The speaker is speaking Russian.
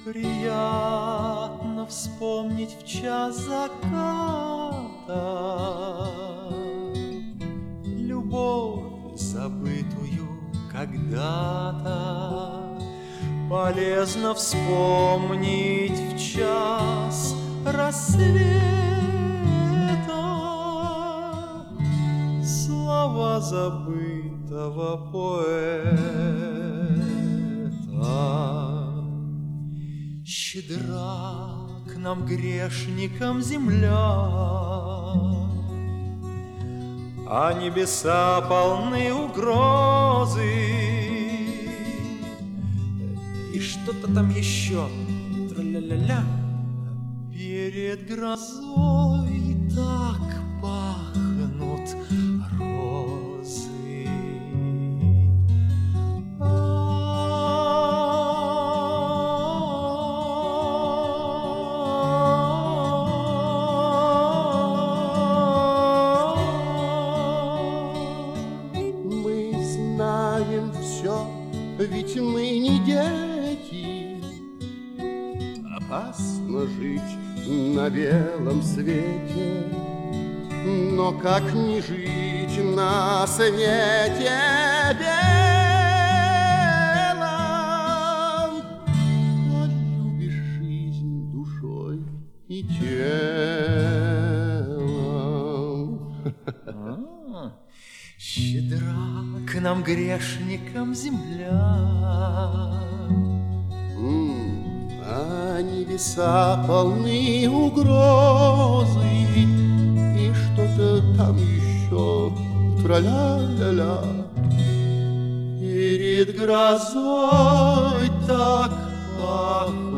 Приятно вспомнить в час заката любовь, забытую когда-то. Полезно вспомнить в час рассвета слова забытого поэта. Щедра к нам, грешникам, земля, а небеса полны угрозы. И что-то там еще, тра-ля-ля-ля. Перед грозой так пахнут розы. Мы знаем все, ведь мы не дети. Опасно жить на белом свете, но как не жить на свете белом, коль любишь жизнь душой и телом. Щедра к нам, грешникам, земля, а небеса полны угрозы. И что-то там еще, тра-ля-ля-ля. Перед грозой так пахнет